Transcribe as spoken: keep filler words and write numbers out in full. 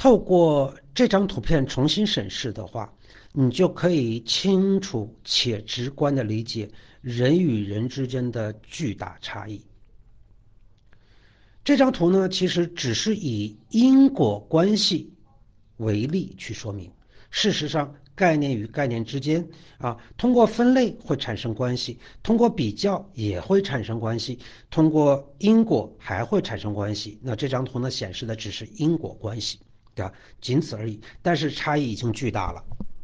透过这张图片重新审视的话，你就可以清楚且直观地理解人与人之间的巨大差异。这张图呢，其实只是以因果关系为例去说明。事实上，概念与概念之间啊，通过分类会产生关系，通过比较也会产生关系，通过因果还会产生关系。那这张图呢，显示的只是因果关系，对吧？仅此而已。但是差异已经巨大了。